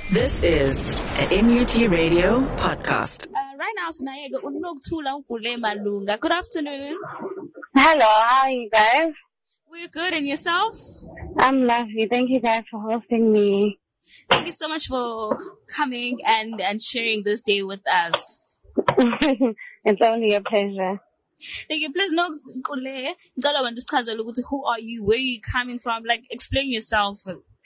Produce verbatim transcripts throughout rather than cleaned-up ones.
This is an M U T Radio podcast. Uh, right now, Sinayega Unoktula Ukule Malunga. Good afternoon. Hello, how are you guys? We're good, and yourself? I'm lovely. Thank you guys for hosting me. Thank you so much for coming and, and sharing this day with us. It's only a pleasure. Thank you. Please, no, who are you? Where are you coming from? Like, explain yourself.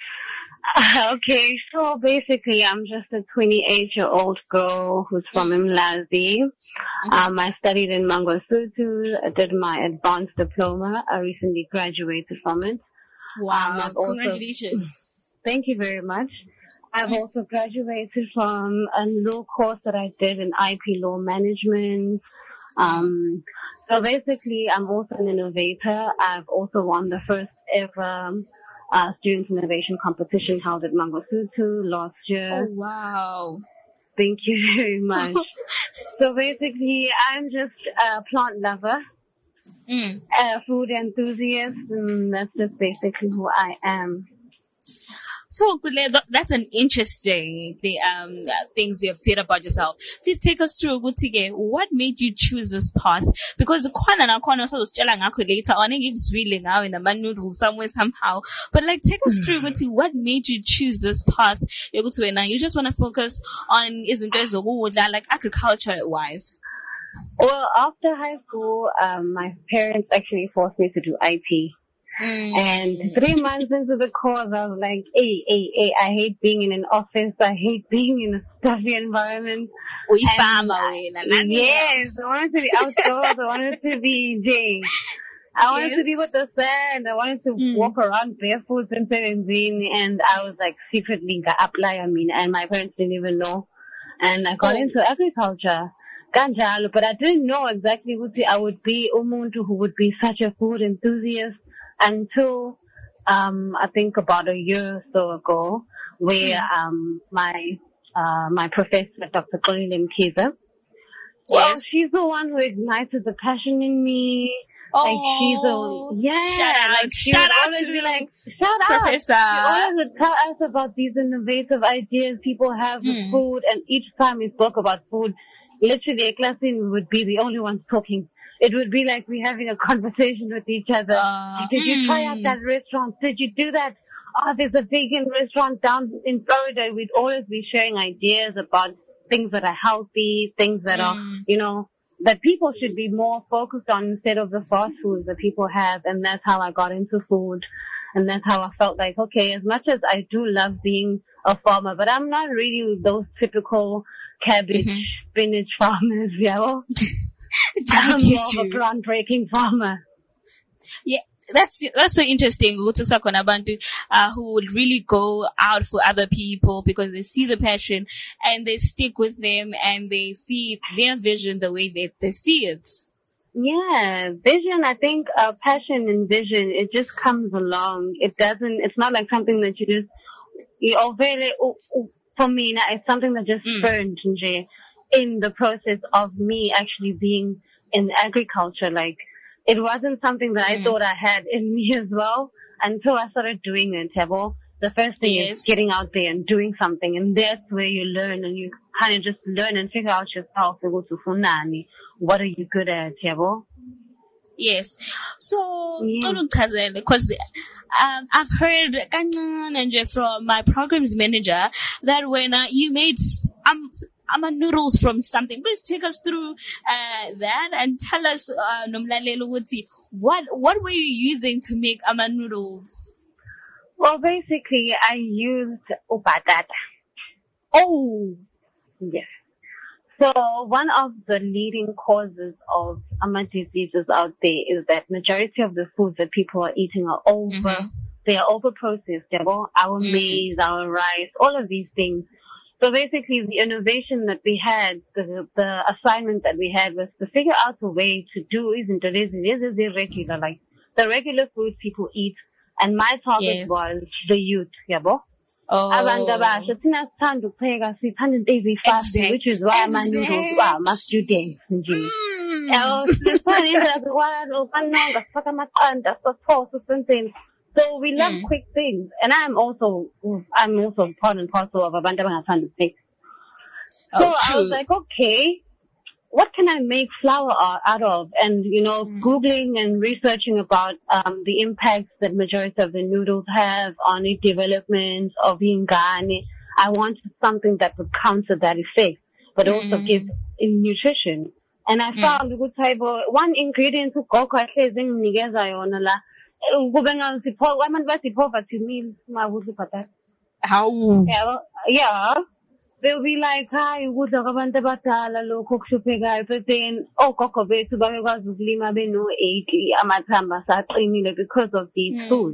Uh, okay, so basically, I'm just a twenty-eight-year-old girl who's from Mlazi. Mm-hmm. Um, I studied in Mangosuthu. I did my advanced diploma. I recently graduated from it. Wow! Um, Congratulations! Also, thank you very much. I've also graduated from a law course that I did in I P law management. Um, so basically, I'm also an innovator. I've also won the first ever uh, student innovation competition held at Mangosuthu last year. Oh, wow. Thank you very much. So basically, I'm just a plant lover, mm. a food enthusiast, and that's just basically who I am. So, that's an interesting the um things you have said about yourself. Please take us through, Gutige. What made you choose this path? Because the corner na corner so was telling later on, it's really now in a manual somewhere somehow. But like, take us through, Guti. What made you choose this path? You go to now. You just want to focus on isn't there a wood like agriculture wise? Well, after high school, um, my parents actually forced me to do I T. Mm. And three months into the course, I was like, hey, hey, hey, I hate being in an office. I hate being in a stuffy environment. We family. Yes, I wanted to be outdoors. I wanted to be Jay. I wanted yes. to be with the sand. I wanted to mm. walk around barefoot in seventeen. And I was like secretly gonna apply, I mean, and my parents didn't even know. And I got oh. into agriculture. Ganjalo, but I didn't know exactly who I would be, umuntu who would be such a food enthusiast. Until, um, I think about a year or so ago, where, um, my, uh, my professor, Doctor Kolile Mkiza, well, yes. she's the one who ignited the passion in me. Oh, like, she's a, yeah. Shout out, like, she shout would out always to be like, shout Professor. out. She always would tell us about these innovative ideas people have with mm. food, and each time we spoke about food, literally a class in would be the only ones talking. It would be like we're having a conversation with each other. Uh, Did you try out that restaurant? Did you do that? Oh, there's a vegan restaurant down in Florida. We'd always be sharing ideas about things that are healthy, things that mm. are, you know, that people should be more focused on instead of the fast foods that people have. And that's how I got into food. And that's how I felt like, okay, as much as I do love being a farmer, but I'm not really those typical cabbage, mm-hmm. spinach farmers, you know? I'm more of a groundbreaking farmer. Yeah, that's that's so interesting. Uh, who would really go out for other people because they see the passion and they stick with them and they see their vision the way they, they see it. Yeah, vision, I think, uh, passion and vision, it just comes along. It doesn't, it's not like something that you just, you know, very, for me, it's something that just mm. burned in the process of me actually being in agriculture. Like, it wasn't something that I mm. thought I had in me as well until I started doing it. The first thing yes. is getting out there and doing something, and that's where you learn and you kind of just learn and figure out yourself. What are you good at, Yabo? Yes. So, yeah. because um, I've heard from my programs manager that when uh, you made um, ama noodles from something, please take us through uh, that and tell us, uh, what what were you using to make ama noodles? Well, basically, I used ubatata. Oh, yes. So one of the leading causes of ama diseases out there is that majority of the foods that people are eating are over, mm-hmm. they are over processed. Our mm-hmm. maize, our rice, all of these things. So basically, the innovation that we had, the, the assignment that we had was to figure out a way to do isn't it is it is regular, like the regular foods people eat. And my target yes. was the youth, yabo. Oh. Exactly. Which is why my noodles are my students. Mm. So we love Mm. quick things. And I'm also, I'm also part and parcel of Abantu Abangathanda Steak. So Oh, I was true. like, okay, what can I make flour out out of? And, you know, Mm. Googling and researching about um, the impacts that majority of the noodles have on the development of ingane. I wanted something that would counter that effect, but also Mm. give in nutrition. And I Mm. found good type of one ingredient to go nginikeza yona la. Kube ngasipho abantu basipho bathi meal mawudla patata. How? Yeah, yeah. They'll be like, hi, ukudla kwabantu abadala lokho okuhluphekayo. But then, ogogo bethu babekwazi ukulima beno eighty amathamba asaqinile because of these Mm. foods.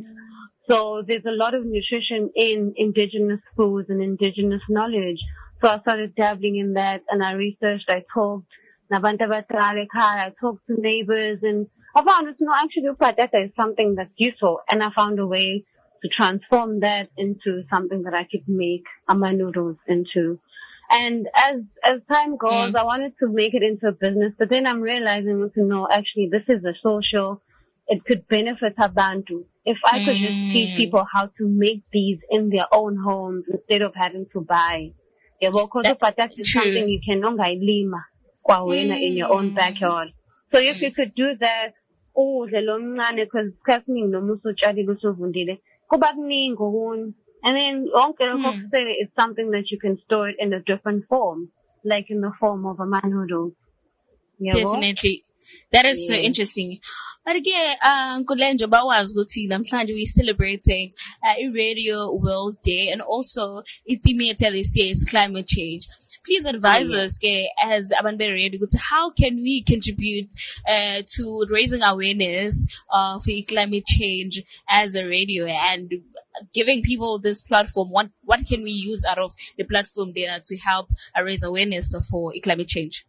So there's a lot of nutrition in indigenous foods and indigenous knowledge. So I started dabbling in that and I researched, I talked, nabantu abadala ekhaya, I talked to neighbors and I found that, no, actually, patata is something that's useful. And I found a way to transform that into something that I could make ama noodles into. And as as time goes, Mm. I wanted to make it into a business, but then I'm realizing, no, actually, this is a social. It could benefit Abantu. If I could just teach Mm. people how to make these in their own homes instead of having to buy. Yeah, because That- patata is true. something you can lima kwawena in your own Mm. backyard. So if you could do that, oh, the lomncane, because kasning no muso chali luso vundile. Kuba kuningi okunye. And then onke lokho Mm. kusele is something that you can store it in a different form, like in the form of a manhoodle. Definitely. That is so Yeah. interesting. But again, uh, Nkulenjo bawazi ukuthi namhlanje we celebrating uh, Radio World Day and also i-theme yethu this year is climate change. Please advise Oh, yeah. us ke, as Abantu Radio ukuthi how can we contribute uh, to raising awareness of climate change as a radio and giving people this platform. What what can we use out of the platform there to help uh, raise awareness for climate change?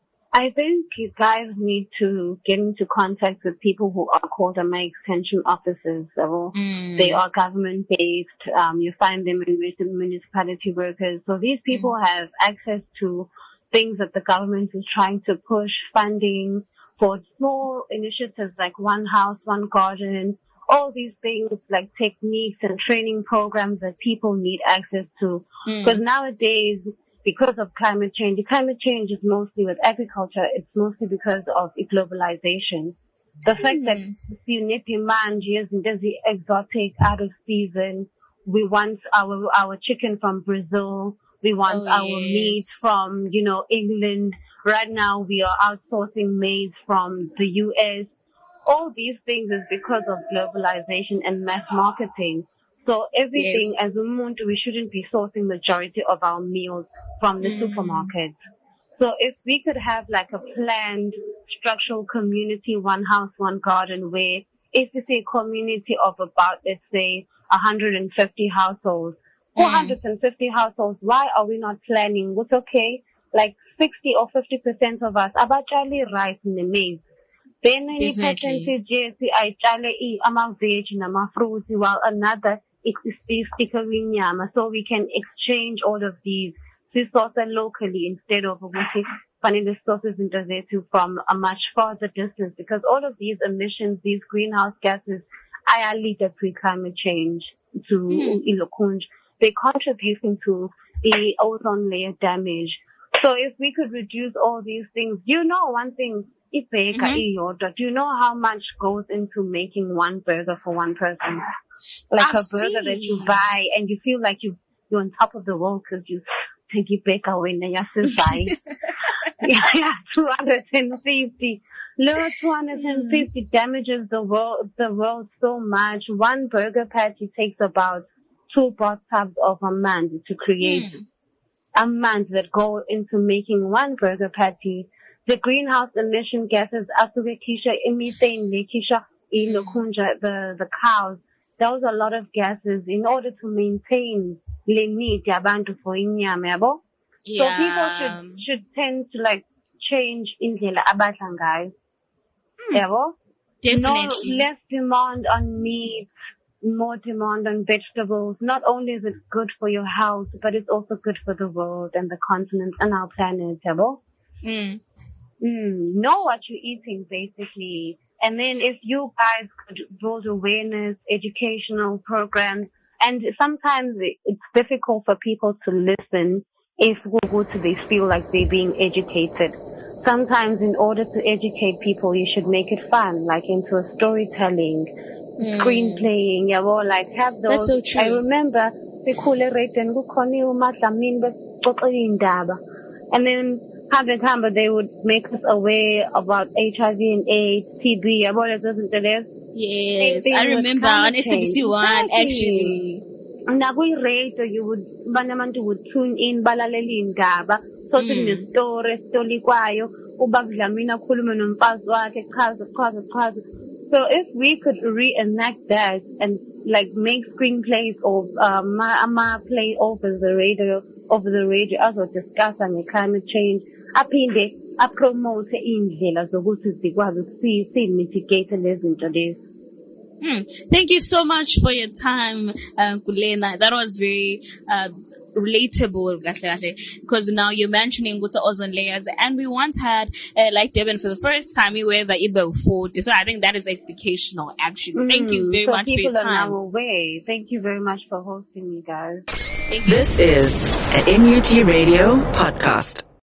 I think you guys need to get into contact with people who are called my extension officers. So Mm. they are government based. Um, you find them in municipality workers. So these people Mm. have access to things that the government is trying to push, funding for small initiatives like One House, One Garden, all these things like techniques and training programs that people need access to. Mm. Because nowadays, because of climate change, the climate change is mostly with agriculture. It's mostly because of globalization. The fact that you need demand is the exotic, out of season. We want our our chicken from Brazil. We want Oh, our yes. meat from, you know, England. Right now we are outsourcing maize from the U S. All these things is because of globalization and mass marketing. So everything Yes. as a muntu, we shouldn't be sourcing majority of our meals from the Mm. supermarket. So if we could have like a planned structural community, one house, one garden, where if it's a community of about, let's say, one hundred fifty households, four hundred fifty households, why are we not planning? What's okay? Like sixty or fifty percent of us, abachali rice in the maize. Then any Definitely. percentage, yes, I chale ama veg nama fruits, while another is sticker nyama, so we can exchange all of these resources locally instead of finding the sources into from a much farther distance, because all of these emissions, these greenhouse gases, are lead to climate change, to Mm. ilokunj. They're contributing to the ozone layer damage. So if we could reduce all these things, you know one thing, Mhm. do you know how much goes into making one burger for one person? Like I a burger that you see. buy and you feel like you, you're on top of the world because you take it back away and you still buy. yeah, yeah, two hundred fifty. Look, two hundred fifty damages the world, the world so much. One burger patty takes about two bathtubs of a man to create Mm. a month that go into making one burger patty. The greenhouse emission gases, asukekisha, methane, lekisha, ilokunja, the the cows. There was a lot of gases in order to maintain the need yabantu for inyama yabo. So people Yeah. should should tend to like change indlela abadla ngayo. Yabo? Definitely. No, less demand on meat, more demand on vegetables. Not only is it good for your health, but it's also good for the world and the continent and our planet, yabo? Mm. Mm, know what you're eating, basically. And then if you guys could build awareness, educational programs, and sometimes it's difficult for people to listen if they feel like they're being educated. Sometimes in order to educate people, you should make it fun, like into a storytelling, mm. screenplaying, yeah, well, like have those. That's so true. I remember and then have the time, but they would make us aware about H I V and AIDS, T B, about it doesn't it? Yes, I remember on S A B C one actually. Radio, you would banamantu would tune in balaleli indaba so mm. story story kwayo ubakudlamina khuluma nomfazi wakhe chaza chaza chaza. So if we could reenact that and like make screenplays of um ama play over the radio over the radio as we discuss on climate change, aphinde apromote indlela zokuthi sikwazi ukuthi si mitigate lezi zinto lezi. Hmm. Thank you so much for your time, uh, Kulena. That was very uh, relatable, because now you're mentioning good ozone layers, and we once had, uh, like Devin, for the first time, we were the Ibo food. So I think that is educational, actually. Mm, Thank you very so much for your time. People are now aware. Thank you very much for hosting me, guys. This is an M U T Radio podcast.